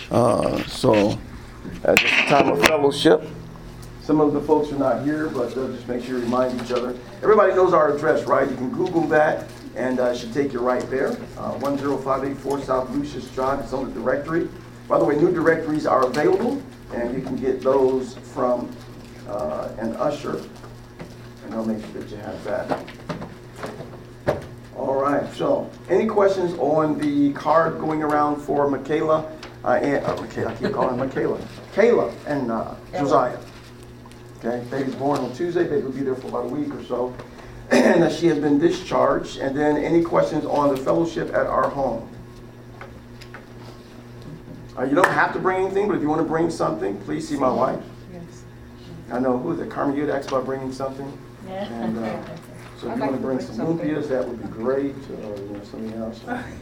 So at this time of fellowship, some of the folks are not here, but just make sure you remind each other. Everybody knows our address, right? You can Google that, and it should take you right there. 10584 South Lucius Drive. It's on the directory. By the way, new directories are available, and you can get those from an usher, and I'll make sure that you have that. All right, so any questions on the card going around for Michaela? Michaela, I keep calling her Michaela. Kayla and Josiah. Okay, baby's born on Tuesday. Baby will be there for about a week or so. And she has been discharged. And then any questions on the fellowship at our home? You don't have to bring anything, but if you want to bring something, please see my wife. Yes. I know, who is it? Carmen, you had asked about bringing something? Yeah. And, so if you want to bring some lumpias, that would be great, or something else.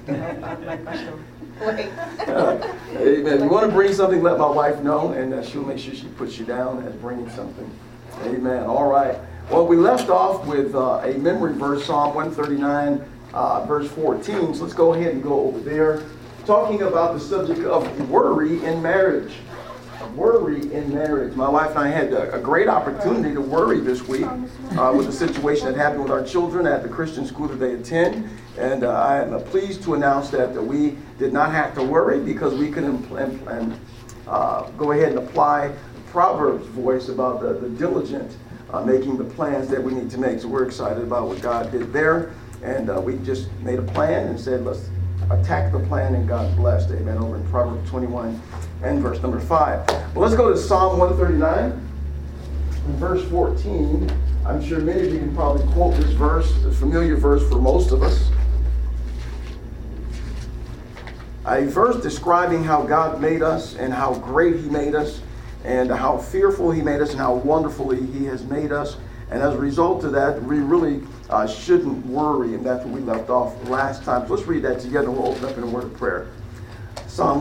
Wait. Amen. If you want to bring something, let my wife know, and she'll make sure she puts you down as bringing something. Amen. All right. Well, we left off with a memory verse, Psalm 139, verse 14. So let's go ahead and go over there, talking about the subject of worry in marriage. Worry in marriage. My wife and I had a great opportunity to worry this week with the situation that happened with our children at the Christian school that they attend. And I am pleased to announce that we did not have to worry because we can go ahead and apply Proverbs' voice about the diligent making the plans that we need to make. So we're excited about what God did there. And we just made a plan and said, let's attack the plan, and God blessed. Amen. Over in Proverbs 21 and verse number 5. Well, let's go to Psalm 139 and verse 14. I'm sure many of you can probably quote this verse, a familiar verse for most of us. A verse describing how God made us and how great He made us and how fearful He made us and how wonderfully He has made us. And as a result of that, we really shouldn't worry, and that's what we left off last time. So let's read that together. We'll open up in a word of prayer. Psalm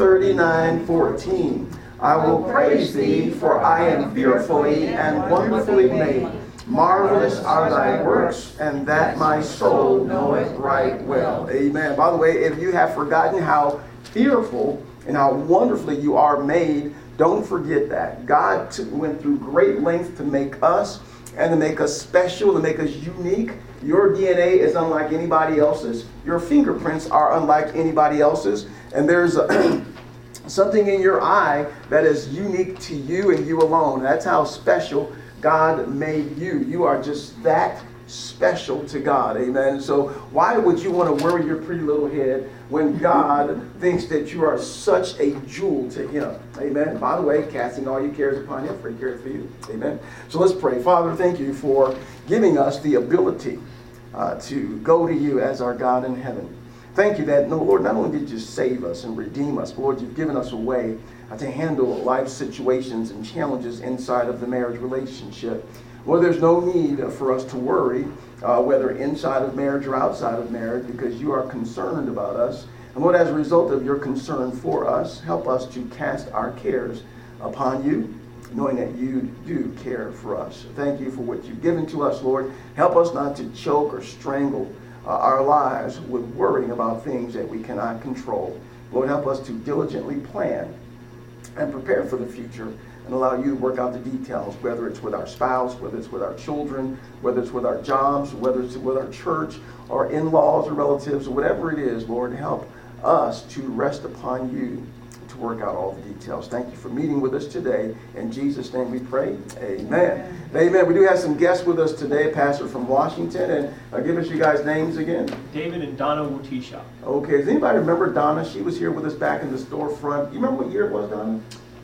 139:14. I will praise Thee, for I am fearfully and wonderfully made. Marvelous are Thy works, and that my soul knoweth right well. Amen. By the way, if you have forgotten how fearful and how wonderfully you are made, don't forget that. God went through great lengths to make us, and to make us special, to make us unique. Your DNA is unlike anybody else's. Your fingerprints are unlike anybody else's. And there's something in your eye that is unique to you and you alone. That's how special God made you. You are just that special to God. Amen. So why would you want to worry your pretty little head when God thinks that you are such a jewel to Him? Amen. By the way, casting all your cares upon Him, for He cares for you. Amen. So let's pray. Father, thank You for giving us the ability to go to You as our God in heaven. Thank You that, no, Lord, not only did You save us and redeem us, Lord, You've given us a way to handle life situations and challenges inside of the marriage relationship. Well, there's no need for us to worry, whether inside of marriage or outside of marriage, because You are concerned about us. And Lord, as a result of Your concern for us, help us to cast our cares upon You, knowing that You do care for us. Thank You for what You've given to us, Lord. Help us not to choke or strangle our lives with worrying about things that we cannot control. Lord, help us to diligently plan and prepare for the future, and allow You to work out the details, whether it's with our spouse, whether it's with our children, whether it's with our jobs, whether it's with our church, or in-laws or relatives, or whatever it is. Lord, help us to rest upon You to work out all the details. Thank You for meeting with us today. In Jesus' name we pray. Amen. Amen. We do have some guests with us today, a pastor from Washington, and give us you guys' names again. David and Donna Wutisha. Okay, does anybody remember Donna? She was here with us back in the storefront. You remember what year it was, Donna?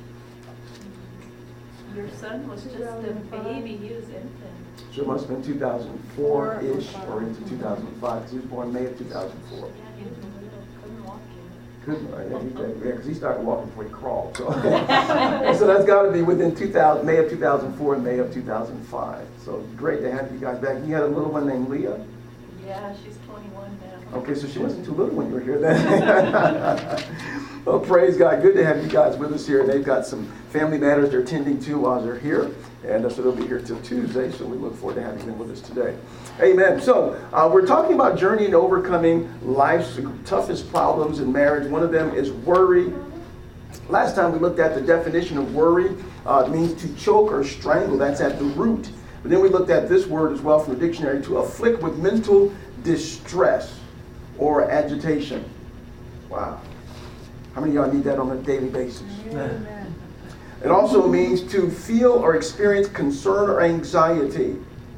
Your son was just a baby. He was infant. So it must have been 2004-ish or into 2005, because he was born May of 2004. Yeah, he couldn't walk yet. Couldn't, yeah, because he started walking before he crawled. So, so that's got to be within May of 2004 and May of 2005. So great to have you guys back. You had a little one named Leah? Yeah, she's 21 now. Okay, so she wasn't too little when you were here then. Well, praise God. Good to have you guys with us here. They've got some family matters they're tending to while they're here. And so they'll be here till Tuesday, so we look forward to having them with us today. Amen. So we're talking about journeying and overcoming life's toughest problems in marriage. One of them is worry Last time we looked at the definition of worry. It means to choke or strangle. That's at the root. But then we looked at this word as well from the dictionary, to afflict with mental distress or agitation. Wow. How many of y'all need that on a daily basis? Amen. It also means to feel or experience concern or anxiety.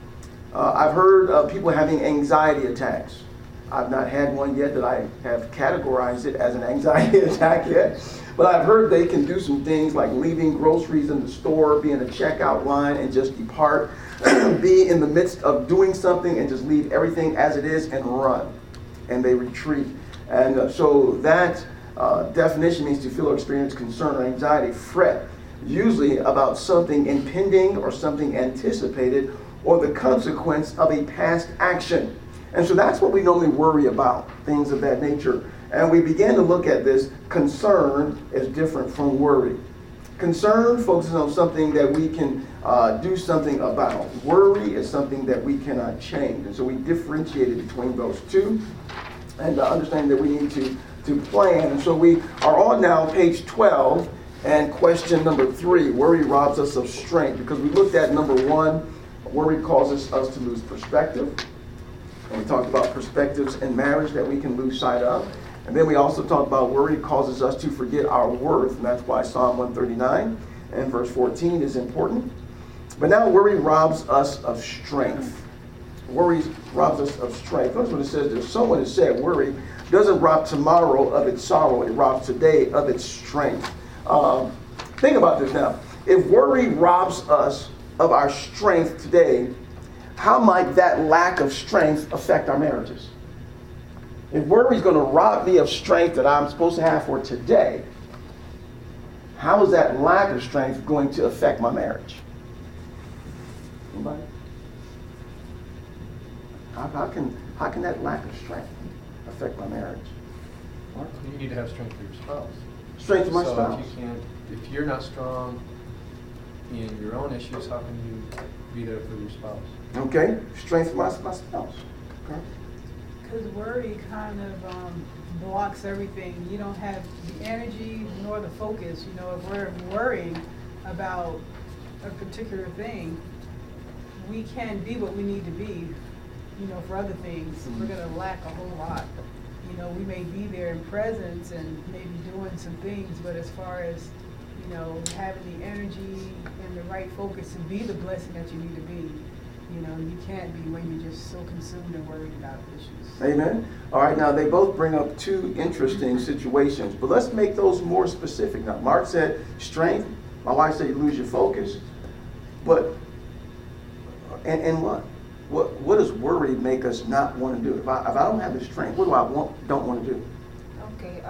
I've heard of people having anxiety attacks. I've not had one yet that I have categorized it as an anxiety attack yet. But I've heard they can do some things like leaving groceries in the store, be in a checkout line and just depart, be in the midst of doing something and just leave everything as it is and run. And they retreat. And so that definition means to feel or experience concern or anxiety, fret, usually about something impending or something anticipated or the consequence of a past action. And so that's what we normally worry about, things of that nature. And we began to look at this. Concern is different from worry. Concern focuses on something that we can do something about. Worry is something that we cannot change. And so we differentiated between those two and understand that we need to plan. And so we are on now page 12 and question number 3. Worry robs us of strength, because we looked at number 1, worry causes us to lose perspective. And we talked about perspectives in marriage that we can lose sight of. And then we also talked about worry causes us to forget our worth. And that's why Psalm 139 and verse 14 is important. But now worry robs us of strength. Worry robs us of strength. That's what it says there. Someone has said worry doesn't rob tomorrow of its sorrow. It robs today of its strength. Think about this now. If worry robs us of our strength today, how might that lack of strength affect our marriages? If worry is going to rob me of strength that I'm supposed to have for today, how is that lack of strength going to affect my marriage? Anybody? How can that lack of strength affect my marriage? Mark, you need to have strength for your spouse. Strength for my so spouse. If you're not strong in your own issues, how can you be there for your spouse? Okay, strength for my spouse. Okay. Because worry kind of blocks everything. You don't have the energy nor the focus. You know, if we're worrying about a particular thing, we can't be what we need to be, you know, for other things. We're going to lack a whole lot. You know, we may be there in presence and maybe doing some things, but as far as, you know, having the energy and the right focus to be the blessing that you need to be, you know, you can't be when you're just so consumed and worried about issues. Amen. All right, now they both bring up two interesting situations, but let's make those more specific now. Mark said strength. My wife said you lose your focus. But, and what? What does worry make us not want to do? If I don't have the strength, what do I don't want to do? Okay,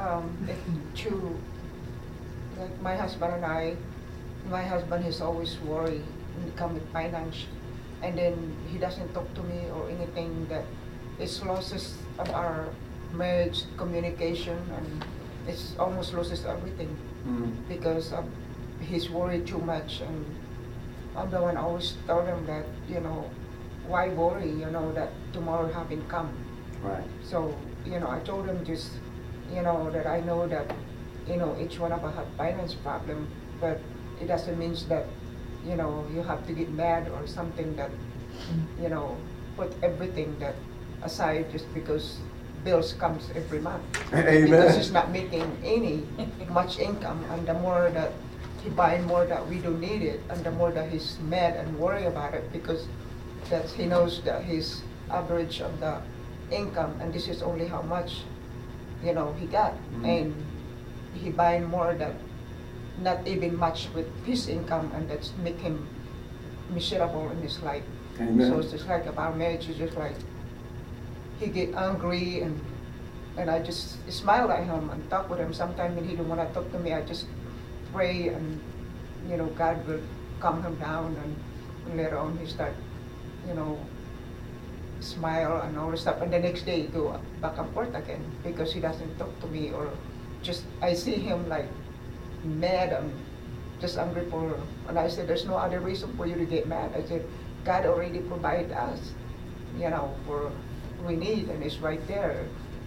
like my husband and I, my husband is always worried when it comes with finance, and then he doesn't talk to me or anything. That it's losses of our marriage, communication, and it's almost loses everything because of he's worried too much. And I'm the one always tell them that, you know, why worry, you know, that tomorrow haven't come. Right. So, you know, I told him just, you know, that I know that, you know, each one of us have finance problem, but it doesn't mean that, you know, you have to get mad or something that, you know, put everything that aside just because bills comes every month. Amen. Because he's not making any much income, and the more that he buying more that we don't need it, and the more that he's mad and worry about it because that he knows that his average of the income, and this is only how much, you know, he got, and he buying more that not even much with his income, and that's make him miserable in his life. Amen. So it's just like about marriage, it's just like he get angry, and I just smile at him and talk with him. Sometimes when he don't want to talk to me, I just pray, and you know, God will calm him down, and later on he start, you know, smile and all this stuff, and the next day go back and forth again because he doesn't talk to me, or just I see him like mad and just angry for, and I said there's no other reason for you to get mad. I said God already provided us, you know, for we need, and it's right there.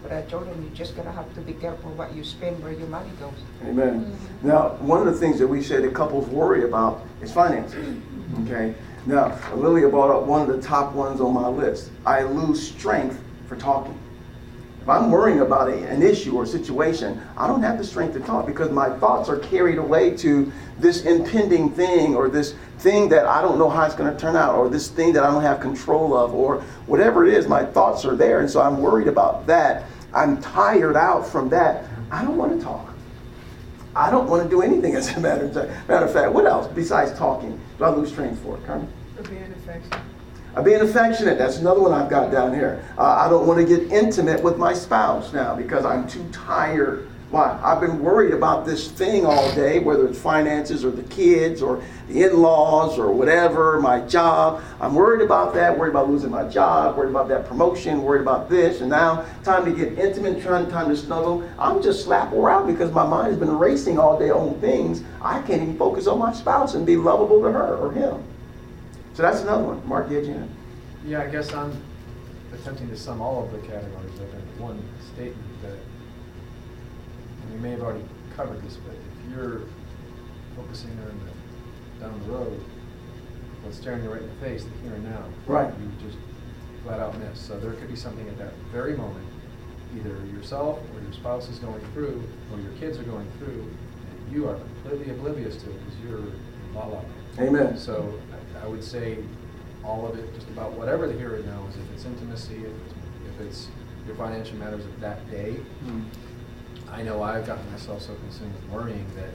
But I told him, you're just gonna have to be careful what you spend, where your money goes. Amen. Now, one of the things that we say that couples worry about is finances. Okay. Now, Lilia brought up one of the top ones on my list. I lose strength for talking. If I'm worrying about an issue or situation, I don't have the strength to talk because my thoughts are carried away to this impending thing or this thing that I don't know how it's going to turn out or this thing that I don't have control of or whatever it is, my thoughts are there. And so I'm worried about that. I'm tired out from that. I don't want to talk. I don't want to do anything, as a matter of fact. What else besides talking do I lose strength for, Carmen? For being affectionate. Being affectionate, that's another one I've got down here. I don't want to get intimate with my spouse now because I'm too tired. Why? I've been worried about this thing all day, whether it's finances or the kids or the in-laws or whatever, my job. I'm worried about that, worried about losing my job, worried about that promotion, worried about this. And now time to get intimate, time to snuggle. I'm just slap around because my mind has been racing all day on things. I can't even focus on my spouse and be lovable to her or him. So that's another one. Mark, you had your hand? Yeah, I guess I'm attempting to sum all of the categories up in one statement that, and we may have already covered this, but if you're focusing on down the road, what's staring you right in the face, the here and now, Right. you just flat out miss. So there could be something at that very moment, either yourself or your spouse is going through, or your kids are going through, and you are completely oblivious to it because you're in la la land. Amen. So I would say all of it, just about whatever the here and now is, if it's intimacy, if it's your financial matters of that day. I know I've gotten myself so consumed with worrying that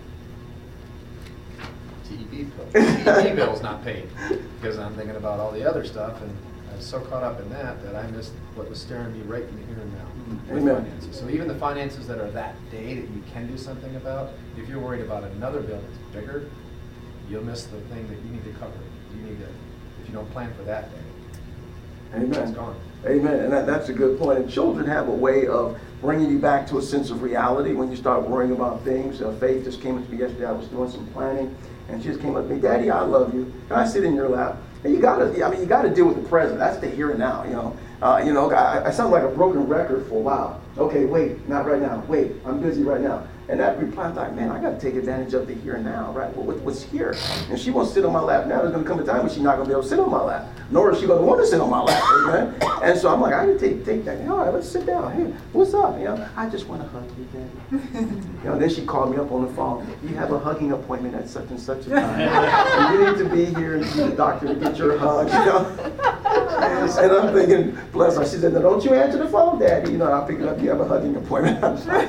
TV bill's not paid because I'm thinking about all the other stuff, and I was so caught up in that I missed what was staring me right in the here and now with Amen. finances. So even the finances that are that day that you can do something about, if you're worried about another bill that's bigger, you'll miss the thing that you need to cover. You need to, if you don't plan for that day, it's Amen. gone. Amen. And that's a good point. And children have a way of bringing you back to a sense of reality when you start worrying about things. Faith just came up to me yesterday. I was doing some planning, and she just came up to me, Daddy, I love you. Can I sit in your lap? And you gotta deal with the present. That's the here and now, I sound like a broken record for a while. Okay, wait, not right now. Wait, I'm busy right now. And that reply, I'm like, man, I got to take advantage of the here and now, right? Well, what's here? And she wants to sit on my lap now. There's going to come a time when she's not going to be able to sit on my lap, nor is she going to want to sit on my lap, amen? And so I'm like, I can take that. All right, let's sit down. Hey, what's up? I just want to hug you, Daddy. Then she called me up on the phone. You have a hugging appointment at such and such a time. And you need to be here and see the doctor to get your hug, And I'm thinking, bless her. She said, no, don't you answer the phone, Daddy. I'll pick it up. You have a hugging appointment.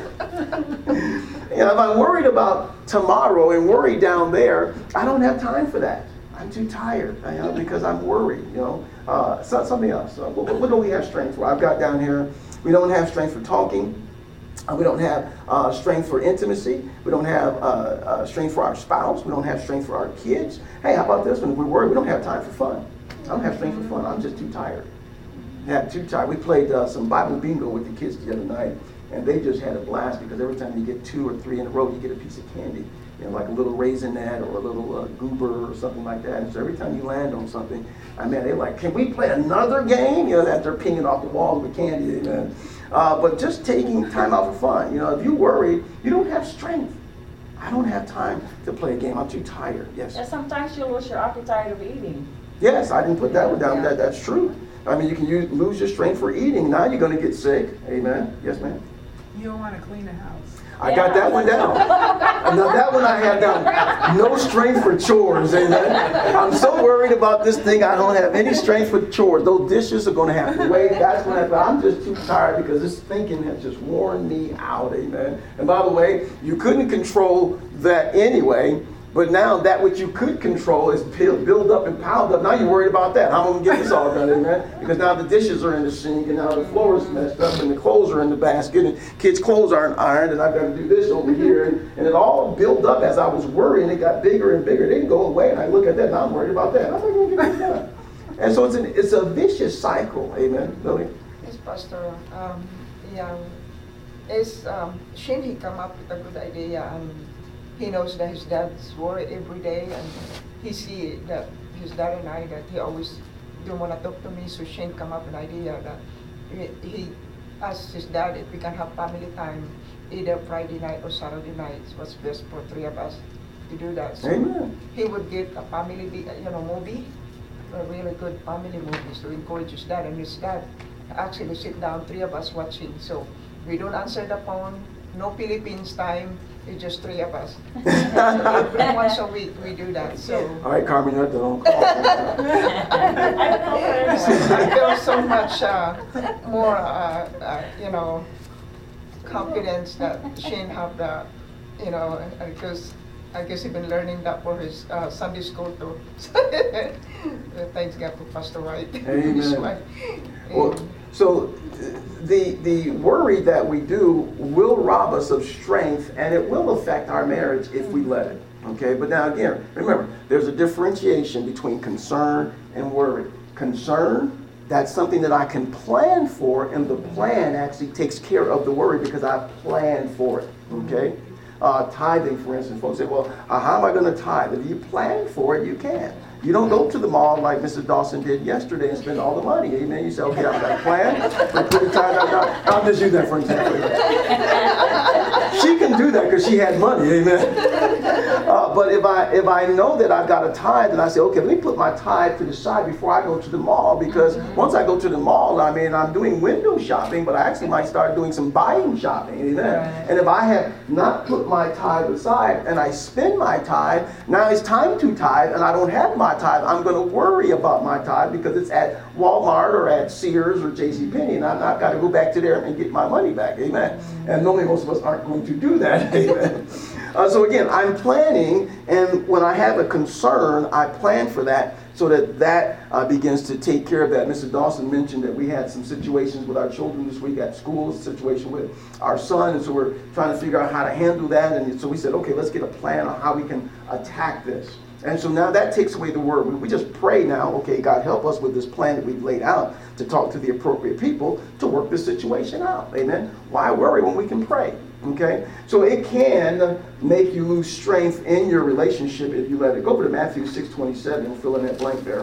If I'm worried about tomorrow and worried down there, I don't have time for that. I'm too tired, because I'm worried, something else. What do we have strength for? I've got down here, we don't have strength for talking. We don't have strength for intimacy. We don't have strength for our spouse. We don't have strength for our kids. Hey, how about this one? If we're worried, we don't have time for fun. I don't have strength for fun. I'm just too tired. Yeah, too tired. We played some Bible bingo with the kids the other night, and they just had a blast because every time you get 2 or 3 in a row, you get a piece of candy. Like a little raisinette or a little goober or something like that. And so every time you land on something, they're like, can we play another game? That they're pinging off the walls with candy, amen. But just taking time out for fun. If you worry, you don't have strength. I don't have time to play a game. I'm too tired. Yes. And sometimes you lose your appetite of eating. Yes, I didn't put that one down. Yeah. That's true. You can lose your strength for eating. Now you're going to get sick. Amen. Yes, ma'am. You don't want to clean the house. I got that one down. Now that one I have down. No strength for chores, amen. I'm so worried about this thing, I don't have any strength for chores. Those dishes are going to have to wait. That's when I'm just too tired because this thinking has just worn me out, amen. And by the way, you couldn't control that anyway. But now that which you could control is built up and piled up. Now you're worried about that. How am I going to get this all done, amen? Because now the dishes are in the sink, and now the floor is messed up, and the clothes are in the basket, and kids' clothes aren't ironed, and I've got to do this over here. And it all built up as I was worrying. It got bigger and bigger. It didn't go away, and I look at that, and I'm worried about that. How am I going to get this done? And so it's a vicious cycle, amen, Lily? Yes, Pastor. Shane, he come up with a good idea, and he knows that his dad's worried every day, and he see that his dad and I, that he always don't want to talk to me, so Shane come up with an idea that he ask his dad if we can have family time, either Friday night or Saturday night. What's best for three of us to do that. So Amen. he would get a family, movie, a really good family movies to encourage his dad. And his dad actually sit down, three of us watching. So we don't answer the phone, no Philippines time. It's just three of us. So every once a week we do that. So All right, Carmen, you're at the wrong call. I feel so much more, confidence that Shane have that, because I guess he's been learning that for his Sunday school too. Thanks God for Pastor White. Amen. His wife. Well, so the worry that we do will rob us of strength, and it will affect our marriage if we let it. Okay, but now again, remember, there's a differentiation between concern and worry. Concern, that's something that I can plan for, and the plan actually takes care of the worry because I planned for it. Okay. Tithing, for instance, folks say, well, how am I going to tithe? If you plan for it, you can. You don't go to the mall like Mrs. Dawson did yesterday and spend all the money. Amen. You say, okay, I've got a plan. I'll just use that for example. She can do that because she had money. Amen. But if I know that I've got a tithe, then I say, okay, let me put my tithe to the side before I go to the mall, because once I go to the mall, I'm doing window shopping, but I actually might start doing some buying shopping. Amen. Right. And if I have not put my tithe aside and I spend my tithe, now it's time to tithe and I don't have my tithe, I'm going to worry about my tithe because it's at Walmart or at Sears or JCPenney, and I've got to go back to there and get my money back. Amen. And normally most of us aren't going to do that. Amen. So again, I'm planning, and when I have a concern, I plan for that so that begins to take care of that. Mrs. Dawson mentioned that we had some situations with our children this week at school, a situation with our son, and so we're trying to figure out how to handle that. And so we said, okay, let's get a plan on how we can attack this. And so now that takes away the worry. We just pray now, okay, God, help us with this plan that we've laid out to talk to the appropriate people to work this situation out. Amen. Why worry when we can pray? Okay, so it can make you lose strength in your relationship if you let it. Go over to Matthew 6:27 and fill in that blank there.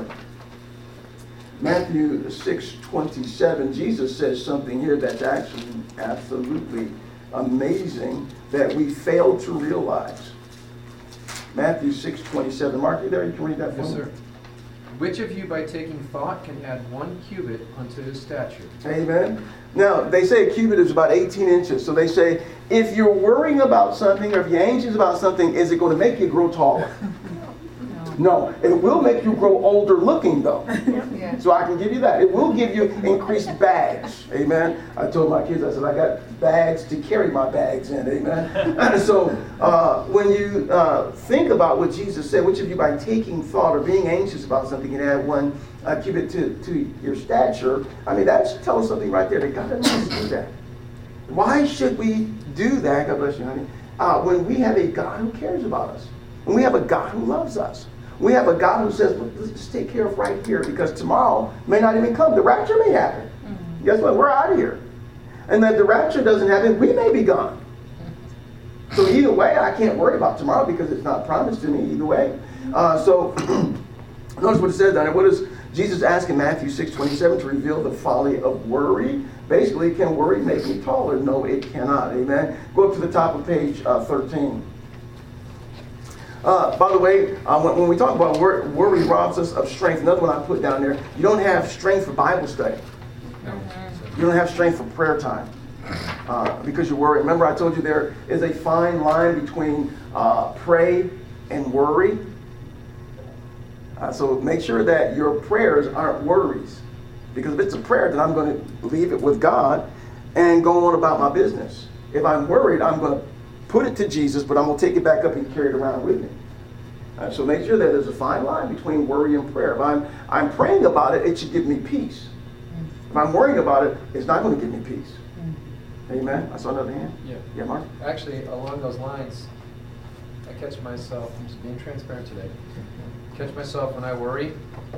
Matthew 6:27, Jesus says something here that's actually absolutely amazing that we fail to realize. Matthew 6:27. Mark, you there? You can read that for me? Yes, sir. Which of you by taking thought can add 1 cubit unto his stature? Amen. Now, they say a cubit is about 18 inches. So they say, if you're worrying about something or if you're anxious about something, is it going to make you grow taller? No. It will make you grow older looking, though. Yeah. So I can give you that. It will give you increased bags. Amen. I told my kids, I said, I got bags to carry my bags in. Amen. So when you think about what Jesus said, which of you by taking thought or being anxious about something can add 1 cubit to your stature, that should tell us something right there. That God doesn't want us to do that. Why should we do that? God bless you, honey. When we have a God who cares about us. When we have a God who loves us. We have a God who says, well, let's just take care of right here, because tomorrow may not even come. The rapture may happen. Mm-hmm. Guess what? We're out of here. And if the rapture doesn't happen, we may be gone. So either way, I can't worry about tomorrow because it's not promised to me either way. So notice what it says down there. What is Jesus asking Matthew 6:27 to reveal the folly of worry? Basically, can worry make me taller? No, it cannot. Amen. Go up to the top of page 13. By the way, when we talk about worry robs us of strength, another one I put down there, you don't have strength for Bible study. No. You don't have strength for prayer time because you're worried. Remember I told you there is a fine line between pray and worry. So make sure that your prayers aren't worries. Because if it's a prayer, then I'm going to leave it with God and go on about my business. If I'm worried, I'm going to put it to Jesus, but I'm going to take it back up and carry it around with me. So make sure that there's a fine line between worry and prayer. If I'm praying about it, it should give me peace. If I'm worrying about it, it's not going to give me peace. Amen? I saw another hand. Yeah. Yeah, Mark? Actually, along those lines, I catch myself, I'm just being transparent today, catch myself when I worry.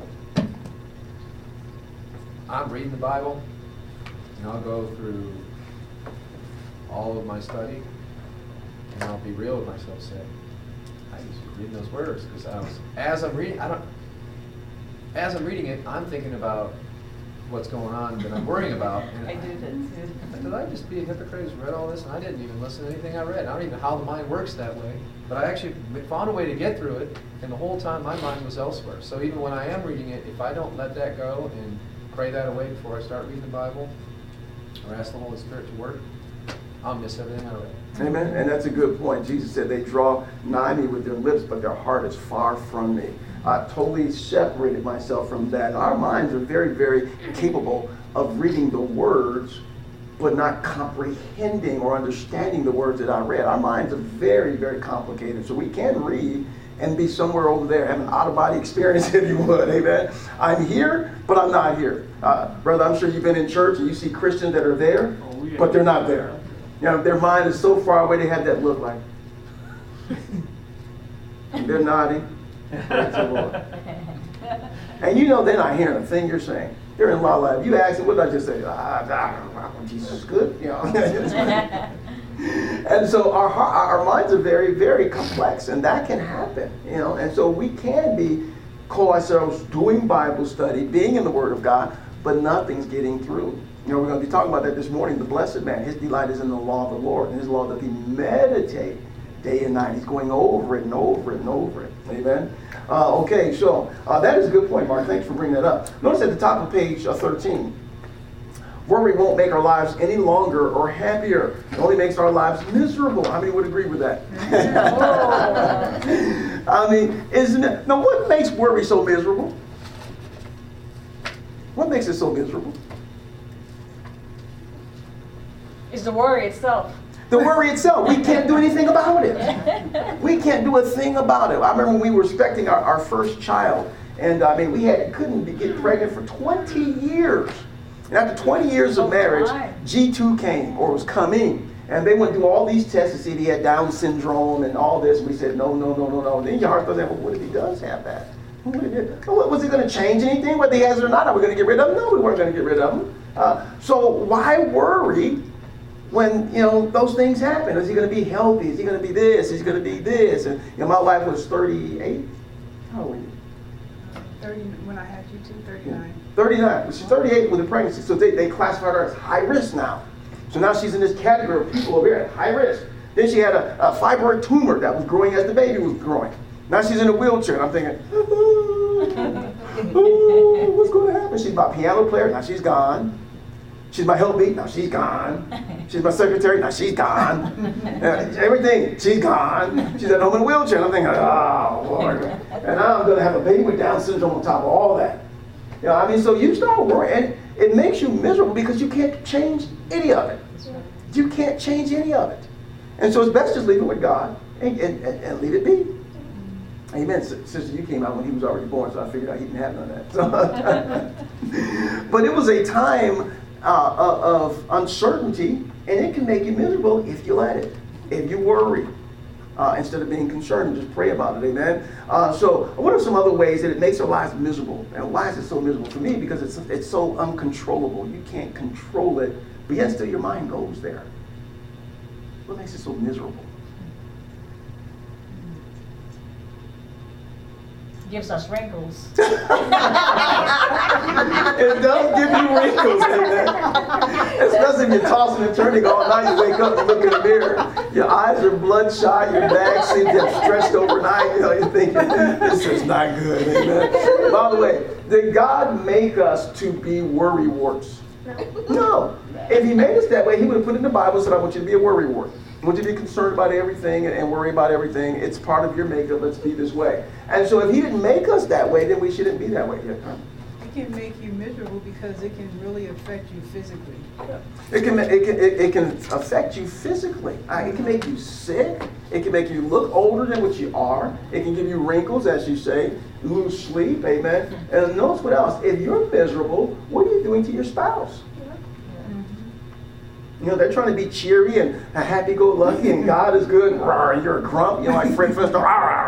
I'm reading the Bible, and I'll go through all of my study, and I'll be real with myself, say, I just reading those words, because as I'm reading it, I'm thinking about what's going on that I'm worrying about. And I do that too. Did I just be a hypocrite who's read all this and I didn't even listen to anything I read? I don't even know how the mind works that way. But I actually found a way to get through it, and the whole time my mind was elsewhere. So even when I am reading it, if I don't let that go and pray that away before I start reading the Bible, or ask the Holy Spirit to work, I'll miss everything I read. Amen. And that's a good point. Jesus said they draw nigh me with their lips, but their heart is far from me. I totally separated myself from that. Our minds are very, very capable of reading the words, but not comprehending or understanding the words that I read. Our minds are very, very complicated. So we can read and be somewhere over there, have an out-of-body experience, if you would. Amen. I'm here, but I'm not here. Brother, I'm sure you've been in church and you see Christians that are there, but they're not there. You know, their mind is so far away, they have that look like. They're nodding. Praise the Lord. And you know they're not hearing a thing you're saying. They're in la la. If you ask them, what did I just say? Jesus is good. You know. And so our minds are very, very complex, and that can happen. You know, and so we can call ourselves doing Bible study, being in the Word of God, but nothing's getting through. You know, we're going to be talking about that this morning. The blessed man, his delight is in the law of the Lord, and his law doth he meditate day and night. He's going over it and over it and over it. Amen. Okay, so that is a good point, Mark. Thanks for bringing that up. Notice at the top of page 13, worry won't make our lives any longer or happier. It only makes our lives miserable. How many would agree with that? I mean, isn't it? Now, what makes worry so miserable? What makes it so miserable? It's the worry itself. The worry itself. We can't do anything about it. We can't do a thing about it. I remember when we were expecting our first child, and I mean, couldn't get pregnant for 20 years. And after 20 years of marriage, G2 came, or was coming. And they went through all these tests to see if he had Down syndrome and all this. And we said, no. Then your heart goes, well, what if he does have that? Was he going to change anything, whether he has it or not? Are we going to get rid of him? No, we weren't going to get rid of him. So why worry when, you know, those things happen? Is he going to be healthy? Is he going to be this? Is he going to be this? And, you know, my wife was 38. How old were you? 30, when I had you too, 39. 39. She's 38 with a pregnancy, so they classified her as high risk now. So now she's in this category of people over here at high risk. Then she had a fibroid tumor that was growing as the baby was growing. Now she's in a wheelchair, and I'm thinking, what's going to happen? She's my piano player, now she's gone. She's my helpmeet, now she's gone. She's my secretary, now she's gone. Everything, she's gone. She's at home in a wheelchair, and I'm thinking, oh, Lord. And now I'm going to have a baby with Down syndrome on top of all that. You know, I mean, so you start worrying, and it makes you miserable because you can't change any of it. You can't change any of it. And so it's best just leave it with God and leave it be. Amen. Sister, you came out when he was already born, so I figured out he didn't have none of that. So, but it was a time of uncertainty, and it can make you miserable if you let it, if you worry. Instead of being concerned, just pray about it. Amen. So what are some other ways that it makes our lives miserable? And why is it so miserable? For me, because it's so uncontrollable. You can't control it, but yet still your mind goes there. What makes it so miserable? Gives us wrinkles. It does give you wrinkles, amen. Especially if you're tossing and turning all night, you wake up and look in the mirror. Your eyes are bloodshot, your back seems to have stretched overnight. You know, you're thinking, this is not good, amen. By the way, did God make us to be worrywarts? No. If he made us that way, he would have put in the Bible and said, I want you to be a worrywart. I want you to be concerned about everything and worry about everything. It's part of your makeup. Let's be this way. And so if he didn't make us that way, then we shouldn't be that way. Yeah. It can make you miserable because it can really affect you physically. It can affect you physically. It can make you sick. It can make you look older than what you are. It can give you wrinkles, as you say, lose sleep. Amen. And notice what else. If you're miserable, what are you doing to your spouse? You know, they're trying to be cheery and happy-go-lucky, and God is good. And you're a grump. You know, like Fred Flintstone.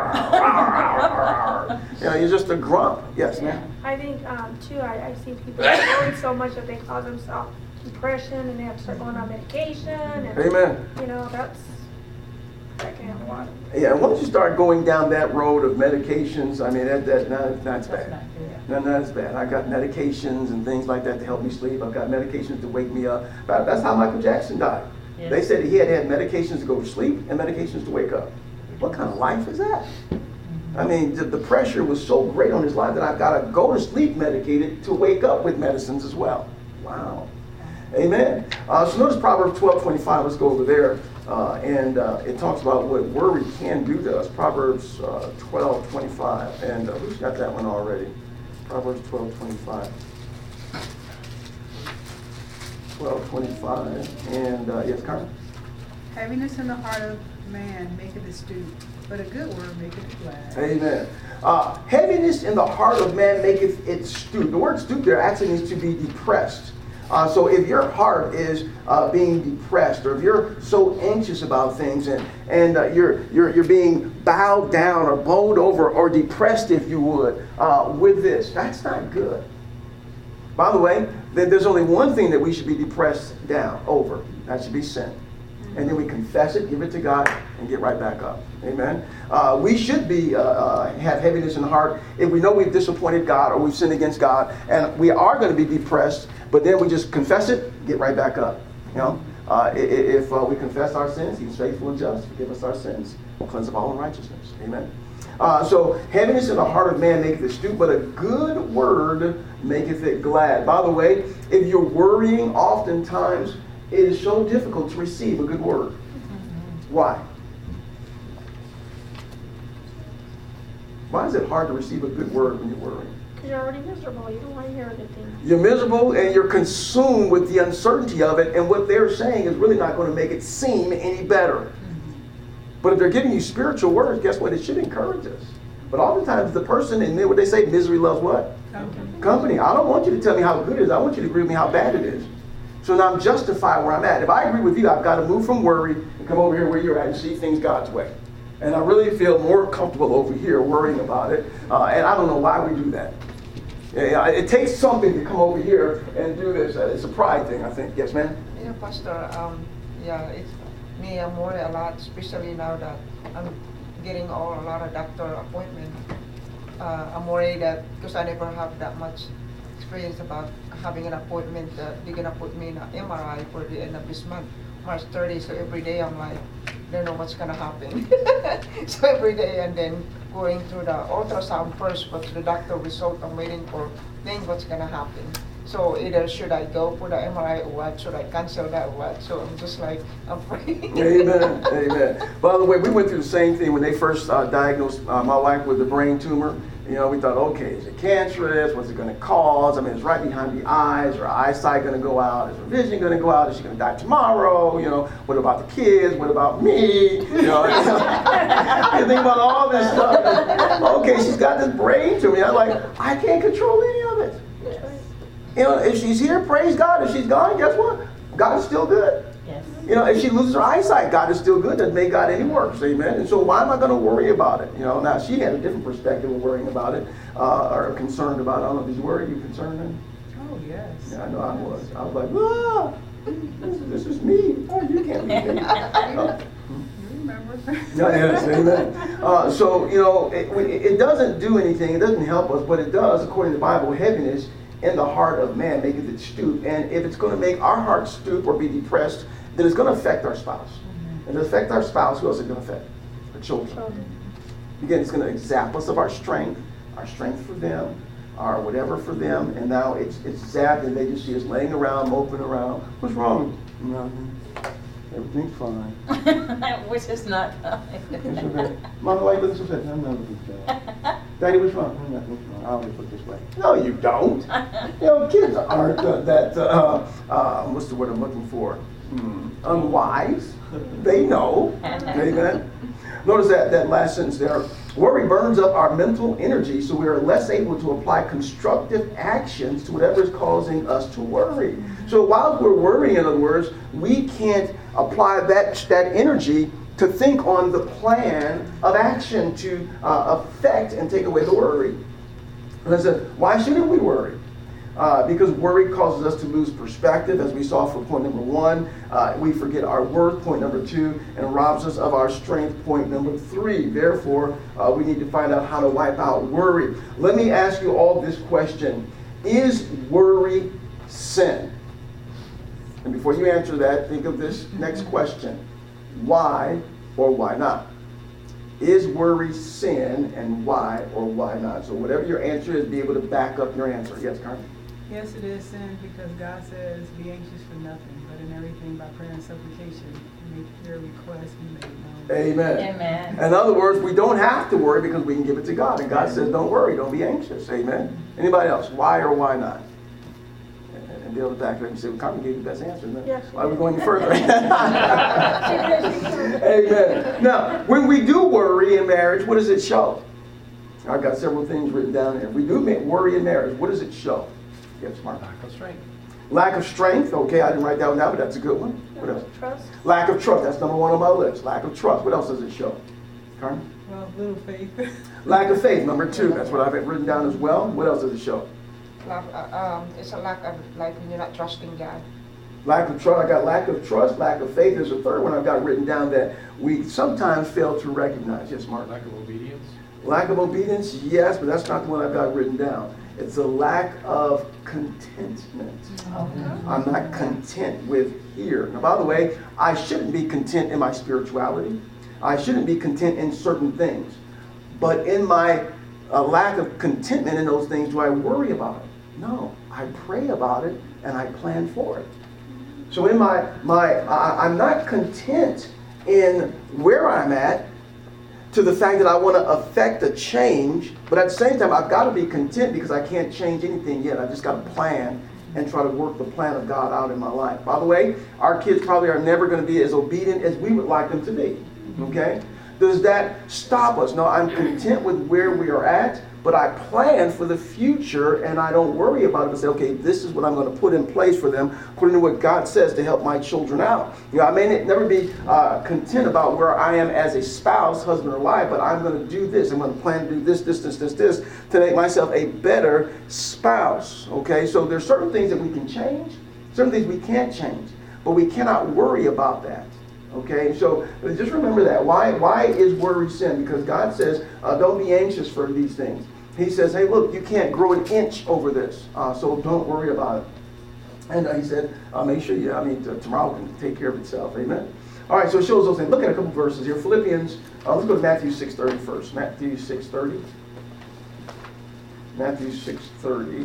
You know, you're just a grump. Yes, ma'am. I think, too, I see people worry so much that they cause themselves depression, and they have to start going on medication. And, amen. You know, that can have a lot of. Yeah, and once you start going down that road of medications, I mean, that's bad. None of that is bad. I got medications and things like that to help me sleep. I've got medications to wake me up. That's how Michael Jackson died. Yes. They said he had medications to go to sleep and medications to wake up. What kind of life is that? I mean, the pressure was so great on his life that I've got to go to sleep medicated to wake up with medicines as well. Wow. Amen. So notice Proverbs 12:25. Let's go over there. And it talks about what worry can do to us. Proverbs 12:25. And who's got that one already? Proverbs 12:25. 12:25. And yes, Carmen? Heaviness in the heart of man maketh it stoop, but a good word maketh it glad. Amen. Heaviness in the heart of man maketh it stoop. The word stoop there actually means to be depressed. So if your heart is being depressed, or if you're so anxious about things, and you're being bowed down or bowed over or depressed, if you would, with this, that's not good. By the way, there's only one thing that we should be depressed down over. That should be sin. And then we confess it, give it to God, and get right back up. Amen. We should be have heaviness in the heart if we know we've disappointed God or we've sinned against God, and we are going to be depressed. But then we just confess it, get right back up. You know, if we confess our sins, He's faithful and just, forgive us our sins, cleanse of all unrighteousness. Amen. So heaviness in the heart of man maketh it stoop, but a good word maketh it glad. By the way, if you're worrying, oftentimes it is so difficult to receive a good word. Why? Why is it hard to receive a good word when you're worrying? Because you're already miserable. You don't want to hear a good thing. You're miserable and you're consumed with the uncertainty of it, and what they're saying is really not going to make it seem any better. But if they're giving you spiritual words, guess what? It should encourage us. But oftentimes the person, and what they say, misery loves what? Company. I don't want you to tell me how good it is. I want you to agree with me how bad it is. So now I'm justified where I'm at. If I agree with you, I've got to move from worry and come over here where you're at and see things God's way. And I really feel more comfortable over here worrying about it. And I don't know why we do that. It takes something to come over here and do this. It's a pride thing, I think. Yes, ma'am? Yeah, Pastor. It's me. I'm worried a lot, especially now that I'm getting a lot of doctor appointments. I'm worried that because I never have that much experience about having an appointment, they're gonna put me in an MRI for the end of this month, March 30. So every day I'm like, don't know what's gonna happen. So every day, and then going through the ultrasound first, what's the doctor result I'm waiting for, then what's gonna happen. So either should I go for the MRI or what? Should I cancel that or what? So I'm just like, I'm praying. Amen. Amen. By the way, we went through the same thing when they first diagnosed my wife with a brain tumor. You know, we thought, okay, is it cancerous? What's it going to cause? I mean, it's right behind the eyes. Is her eyesight going to go out? Is her vision going to go out? Is she going to die tomorrow? You know, what about the kids? What about me? You know, you think about all this stuff. Okay, she's got this brain tumor. I'm like, I can't control any of it. You know, if she's here, praise God. If she's gone, guess what? God is still good. Yes. You know, if she loses her eyesight, God is still good. Doesn't make God any worse. Amen. And so why am I going to worry about it? You know, now she had a different perspective of worrying about it, or concerned about it. I don't know, did you worry? You concerned then? Oh, yes. Yeah, I know I was. I was like, ah, this is me. Oh, you can't be me. You remember? Yes, amen. So, you know, it doesn't do anything. It doesn't help us, but it does, according to the Bible, heaviness in the heart of man maketh it stoop. And if it's going to make our heart stoop or be depressed, then it's going to affect our spouse. And to affect our spouse, who else is it going to affect? Our children. Again, it's going to zap us of our strength for them, or whatever for them. And now it's zapped, and they just see us laying around, moping around. What's wrong? Nothing. Everything's fine. Which is not. It's okay. Mama, why are you looking so sad? I'm not looking sad. Daddy, what's wrong? Nothing's wrong. I always look this way. No, you don't. You know, kids aren't what's the word I'm looking for? Unwise. They know. Amen. Notice that last sentence there. Worry burns up our mental energy, so we are less able to apply constructive actions to whatever is causing us to worry. So while we're worrying, in other words, we can't apply that energy to think on the plan of action to affect and take away the worry. And I said, why shouldn't we worry? Because worry causes us to lose perspective, as we saw for point number 1. We forget our worth, point number 2, and robs us of our strength, point number 3. Therefore, we need to find out how to wipe out worry. Let me ask you all this question. Is worry sin? And before you answer that, think of this next question. Why or why not? Is worry sin, and why or why not? So whatever your answer is, be able to back up your answer. Yes, Carmen? Yes, it is sin because God says, be anxious for nothing, but in everything by prayer and supplication, make your requests be made known. Amen. Amen. In other words, we don't have to worry because we can give it to God. And God says, don't worry, don't be anxious. Amen. Anybody else? Why or why not? And be able to back it up and say, well, Carmen gave you the best answer, isn't it? Yes, she Why are we did. going any further? She did. Amen. Now, when we do worry in marriage, what does it show? I've got several things written down here. If we do worry in marriage, what does it show? Yes, Mark. Lack of strength. Lack of strength. Okay, I didn't write that one down, but that's a good one. What else? Trust. Lack of trust. That's number 1 on my list. Lack of trust. What else does it show? Carmen? Well, little faith. Lack of faith. Number 2. That's what I've written down as well. What else does it show? It's a lack of, like, when you're not trusting God. Lack of trust. I got lack of trust, lack of faith. There's a third one I've got written down that we sometimes fail to recognize. Yes, Mark? Lack of obedience. Lack of obedience, yes, but that's not the one I've got written down. It's a lack of contentment. I'm not content with here. Now, by the way, I shouldn't be content in my spirituality. I shouldn't be content in certain things. But in my lack of contentment in those things, do I worry about it? No. I pray about it and I plan for it. So in I'm not content in where I'm at, to the fact that I want to affect a change, but at the same time, I've got to be content because I can't change anything yet. I just got to plan and try to work the plan of God out in my life. By the way, our kids probably are never going to be as obedient as we would like them to be. Okay? Does that stop us? No, I'm content with where we are at, but I plan for the future and I don't worry about it and say, okay, this is what I'm going to put in place for them according to what God says to help my children out. You know, I may never be content about where I am as a spouse, husband or wife, but I'm going to do this. I'm going to plan to do this to make myself a better spouse. Okay, so there's certain things that we can change, certain things we can't change, but we cannot worry about that. Okay, so just remember that. Why is worry sin? Because God says, don't be anxious for these things. He says, hey, look, you can't grow an inch over this, so don't worry about it. And he said, make sure tomorrow can take care of itself. Amen. All right, so it shows those things. Look at a couple verses here. Philippians, let's go to Matthew 6:30 first. Matthew 6:30. Matthew 6:30.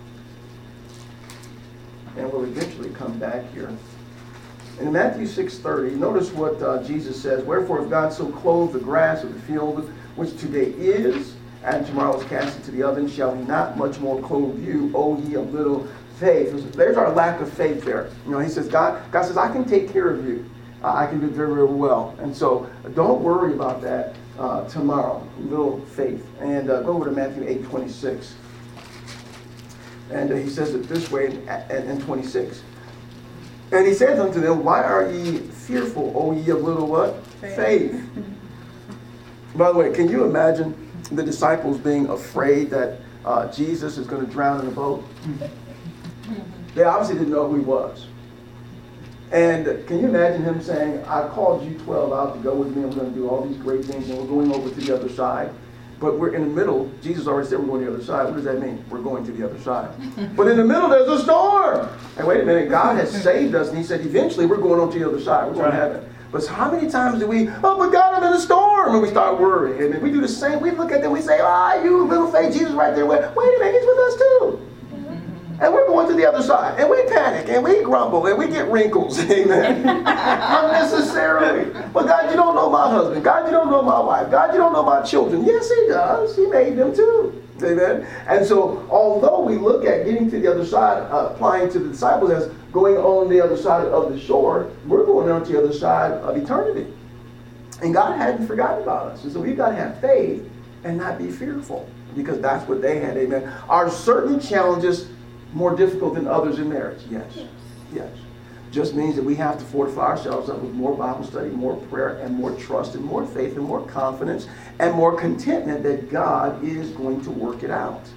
And we'll eventually come back here. In Matthew 6:30, notice what Jesus says. Wherefore, if God so clothe the grass of the field, which today is, and tomorrow is cast into the oven, shall he not much more clothe you, O ye of little faith? There's our lack of faith there. You know, he says, God says, I can take care of you. I can do very, very well. And so don't worry about that tomorrow. Little faith. And go over to Matthew 8:26. And he says it this way in 26. And he says unto them, why are ye fearful, O ye of little what? Faith. By the way, can you imagine the disciples being afraid that Jesus is going to drown in a boat? They obviously didn't know who he was. And can you imagine him saying, I called you 12 out to go with me, and we're going to do all these great things, and we're going over to the other side. But we're in the middle. Jesus already said we're going to the other side. What does that mean? We're going to the other side. But in the middle, there's a storm. And wait a minute, God has saved us, and he said eventually we're going on to the other side. We're going to heaven. But how many times do we, oh, but God, I'm in a storm, and we start worrying. And we do the same. We look at them, we say, you little faith, Jesus right there. Wait a minute, he's with us too. And we're going to the other side. And we panic, and we grumble, and we get wrinkles. Amen. Unnecessarily. But God, you don't know my husband. God, you don't know my wife. God, you don't know my children. Yes, he does. He made them too. Amen. And so, although we look at getting to the other side, applying to the disciples as going on the other side of the shore, we're going on to the other side of eternity. And God hadn't forgotten about us. And so we've got to have faith and not be fearful, because that's what they had. Amen. Are certain challenges more difficult than others in marriage? Yes. Just means that we have to fortify ourselves up with more Bible study, more prayer, and more trust, and more faith, and more confidence, and more contentment that God is going to work it out.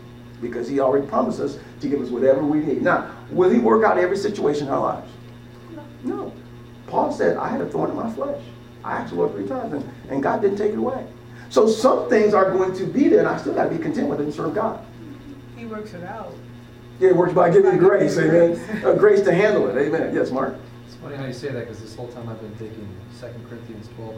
because he already promised us to give us whatever we need. Now, will he work out every situation in our lives? No. Paul said, I had a thorn in my flesh. I asked the Lord 3 times, and God didn't take it away. So some things are going to be there, and I still got to be content with it and serve God. He works it out. Yeah, it works by giving grace, amen. Grace to handle it, amen. Yes, Mark? It's funny how you say that, because this whole time I've been taking 2 Corinthians 12:9,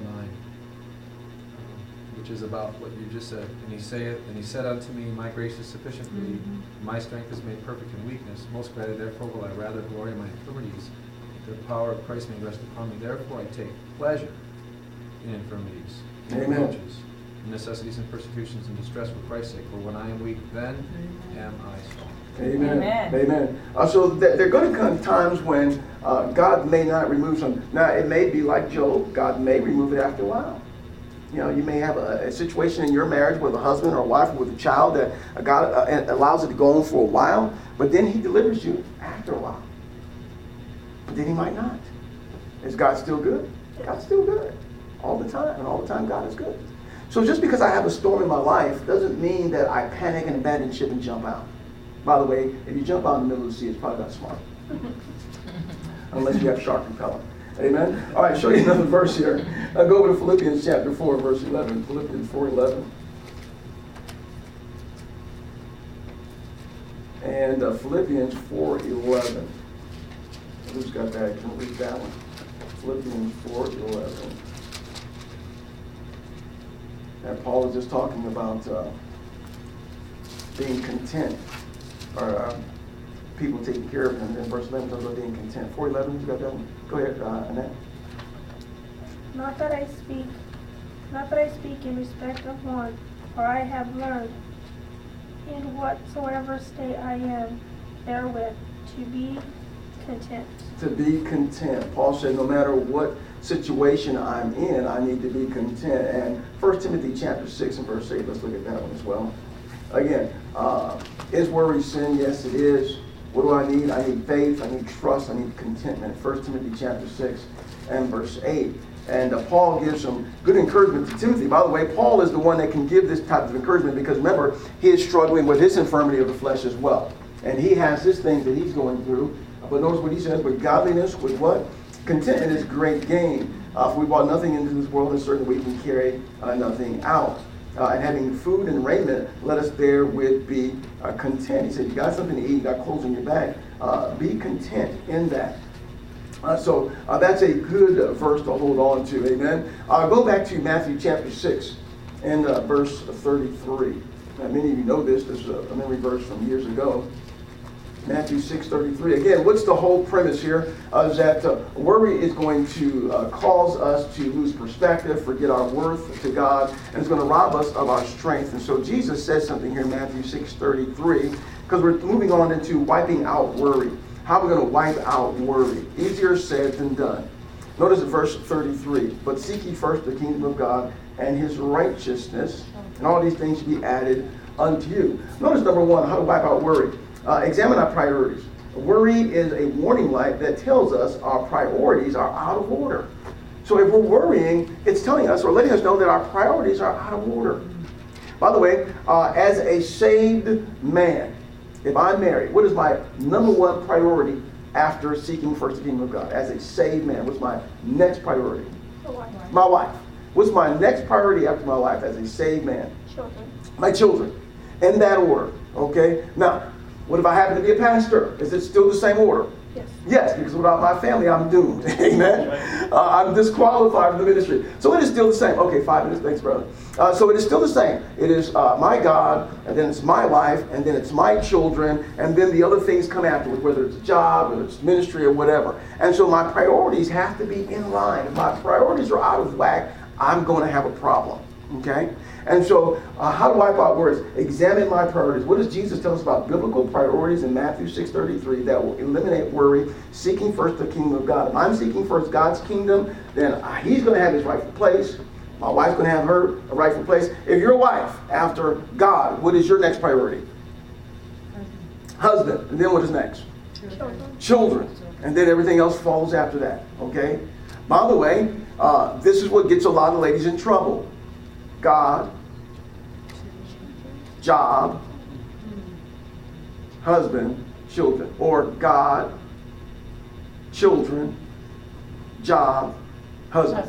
which is about what you just said. And he said unto me, my grace is sufficient for thee. My strength is made perfect in weakness. Most gladly, therefore, will I rather glory in my infirmities, that the power of Christ may rest upon me. Therefore, I take pleasure in infirmities, in Amen. reproaches, in necessities and persecutions and distress for Christ's sake. For when I am weak, then am I strong. Amen. Amen. Amen. So there are going to come times when God may not remove some. Now, it may be like Job. God may remove it after a while. You know, you may have a situation in your marriage with a husband or a wife or with a child that God allows it to go on for a while, but then he delivers you after a while. But then he might not. Is God still good? God's still good. All the time. And all the time God is good. So just because I have a storm in my life doesn't mean that I panic and abandon ship and jump out. By the way, if you jump out in the middle of the sea, it's probably not smart. Unless you have shark repellent. Amen? All right, show you another verse here. I'll go over to Philippians chapter 4, verse 11. Philippians 4:11. And Philippians 4:11. Who's got that? Can we read that one? Philippians 4:11. And Paul is just talking about being content, or people taking care of him. In verse 11 talks about being content. 4:11, who's got that one? Go ahead, Annette. Not that I speak in respect of one, for I have learned in whatsoever state I am therewith to be content. To be content. Paul said no matter what situation I'm in, I need to be content. And 1 Timothy chapter 6 and verse 8, let's look at that one as well. Again, is worry sin? Yes, it is. What do I need? I need faith, I need trust, I need contentment. 1 Timothy chapter 6 and verse 8. And Paul gives some good encouragement to Timothy. By the way, Paul is the one that can give this type of encouragement because remember, he is struggling with his infirmity of the flesh as well. And he has his things that he's going through. But notice what he says, with godliness, with what? Contentment is great gain. For we brought nothing into this world, and certainly we can carry nothing out. And having food and raiment, let us therewith be content. He said, you got something to eat, you got clothes on your back. Be content in that. So that's a good verse to hold on to, amen. Go back to Matthew chapter 6 and verse 33. Now, many of you know this. This is a memory verse from years ago. Matthew 6:33. Again, what's the whole premise here? Is that worry is going to cause us to lose perspective, forget our worth to God, and it's going to rob us of our strength. And so Jesus says something here in Matthew 6:33, because we're moving on into wiping out worry. How are we going to wipe out worry? Easier said than done. Notice verse 33. But seek ye first the kingdom of God and his righteousness, and all these things shall be added unto you. Notice number one, how to wipe out worry. Examine our priorities. Worry is a warning light that tells us our priorities are out of order. So if we're worrying, it's telling us or letting us know that our priorities are out of order. By the way, as a saved man, if I'm married, what is my number one priority after seeking first the kingdom of God? As a saved man, what's my next priority? My wife. What's my next priority after my wife as a saved man? Children. My children. In that order. Okay? Now, what if I happen to be a pastor? Is it still the same order? Yes. Yes, because without my family, I'm doomed. Amen. I'm disqualified from the ministry. So it is still the same. Okay, 5 minutes. Thanks, brother. So it is still the same. It is my God, and then it's my life, and then it's my children, and then the other things come afterward, whether it's a job, whether it's ministry, or whatever. And so my priorities have to be in line. If my priorities are out of whack, I'm going to have a problem. Okay? And so, how to wipe out worries? Examine my priorities. What does Jesus tell us about biblical priorities in Matthew 6:33 that will eliminate worry, seeking first the kingdom of God? If I'm seeking first God's kingdom, then he's going to have his rightful place. My wife's going to have her rightful place. If you're a wife after God, what is your next priority? Husband. And then what is next? Children. And then everything else follows after that. Okay? By the way, this is what gets a lot of ladies in trouble. God, job, husband, children. Or God, children, job, husband.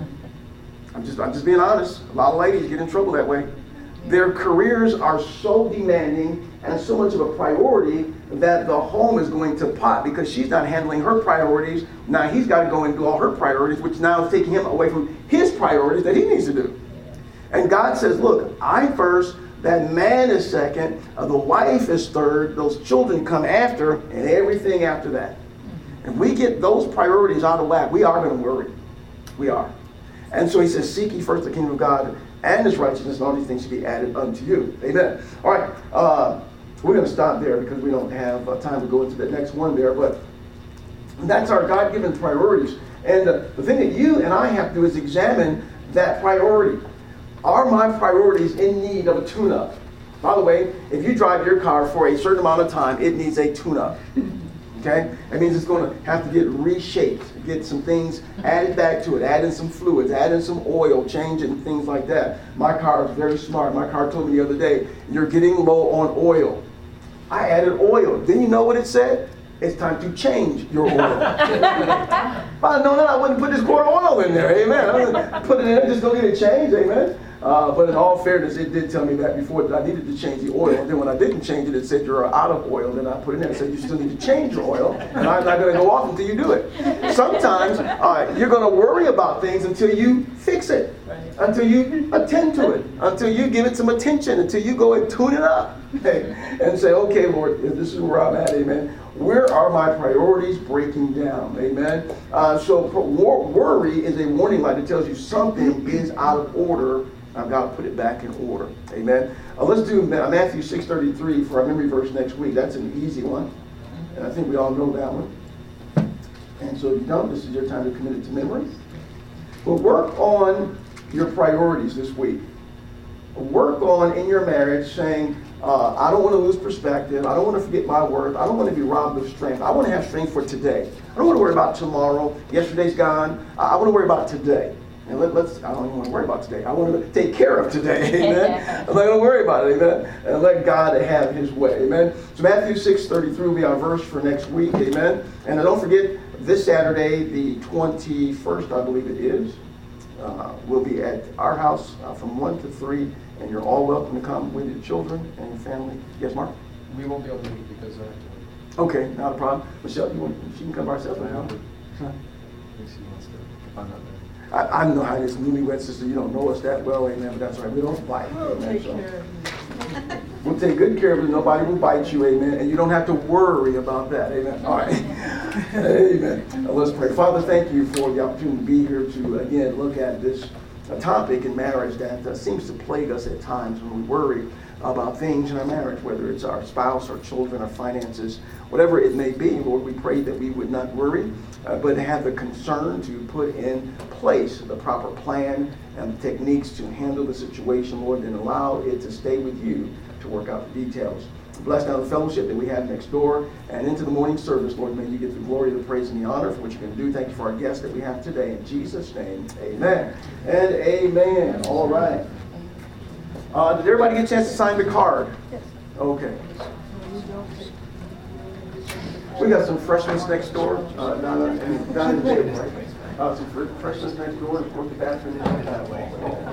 I'm just being honest. A lot of ladies get in trouble that way. Their careers are so demanding and so much of a priority that the home is going to pot because she's not handling her priorities. Now he's got to go and do all her priorities, which now is taking him away from his priorities that he needs to do. And God says, look, I'm first, that man is second, the wife is third, those children come after, and everything after that. If we get those priorities out of whack, we are going to worry. We are. And so he says, seek ye first the kingdom of God and his righteousness, and all these things should be added unto you. Amen. All right. We're going to stop there because we don't have time to go into the next one there. But that's our God-given priorities. And the thing that you and I have to do is examine that priority. Are my priorities in need of a tune-up? By the way, if you drive your car for a certain amount of time, it needs a tune-up. Okay? That means it's going to have to get reshaped, get some things added back to it, add in some fluids, add in some oil, change it, and things like that. My car is very smart. My car told me the other day, you're getting low on oil. I added oil. Then you know what it said? It's time to change your oil. If I'd known that, I wouldn't put this quart of oil in there. Amen. I wouldn't put it in there, just go get it changed. Amen. But in all fairness, it did tell me that before that I needed to change the oil. And then when I didn't change it, it said you're out of oil. Then I put it in there and said you still need to change your oil. And I'm not going to go off until you do it. Sometimes you're going to worry about things until you fix it, until you attend to it, until you give it some attention, until you go and tune it up. And say, okay, Lord, this is where I'm at. Amen. Where are my priorities breaking down? Amen. So worry is a warning light that tells you something is out of order. I've got to put it back in order. Amen. Let's do Matthew 6:33 for our memory verse next week. That's an easy one. And I think we all know that one. And so if you don't, this is your time to commit it to memory. But work on your priorities this week. Work on in your marriage saying, I don't want to lose perspective. I don't want to forget my worth. I don't want to be robbed of strength. I want to have strength for today. I don't want to worry about tomorrow. Yesterday's gone. I want to worry about today. And I don't even want to worry about today. I want to take care of today. Amen. I'm not going to worry about it. Amen. And let God have his way. Amen. So Matthew 6:33 will be our verse for next week. Amen. And don't forget, this Saturday, the 21st, I believe it is, we'll be at our house from 1 to 3. And you're all welcome to come with your children and your family. Yes, Mark? We won't be able to meet because okay, not a problem. Michelle, she can come by herself. I think she wants to, if I'm not there. I know how this newlywed sister, you don't know us that well, amen, but that's right. We don't bite. We'll Amen. take So care of you. we'll take good care of you. Nobody will bite you, amen. And you don't have to worry about that, amen. All right. Amen. Let's pray. Father, thank you for the opportunity to be here to, again, look at this topic in marriage that seems to plague us at times when we worry about things in our marriage, whether it's our spouse, our children, our finances, whatever it may be. Lord, we pray that we would not worry, but have the concern to put in place the proper plan and techniques to handle the situation, Lord, and allow it to stay with you to work out the details. Bless now the fellowship that we have next door and into the morning service, Lord. May you get the glory, the praise, and the honor for what you can do. Thank you for our guests that we have today. In Jesus' name, amen and amen. All right. Did everybody get a chance to sign the card? Yes. Okay. We got some freshmen next door. Down in the table, right? Some freshmen next door. Of course, the bathroom is that way.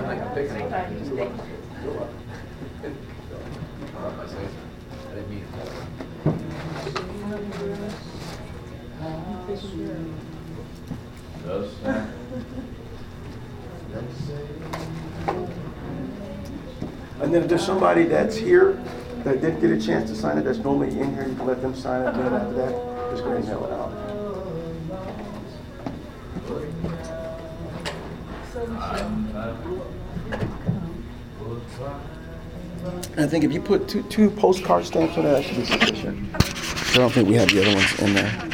I didn't mean And then if there's somebody that's here that didn't get a chance to sign it, that's normally in here, you can let them sign it. Then after that, just go ahead and mail it out. I think if you put two postcard stamps on that, that should be sufficient. I don't think we have the other ones in there.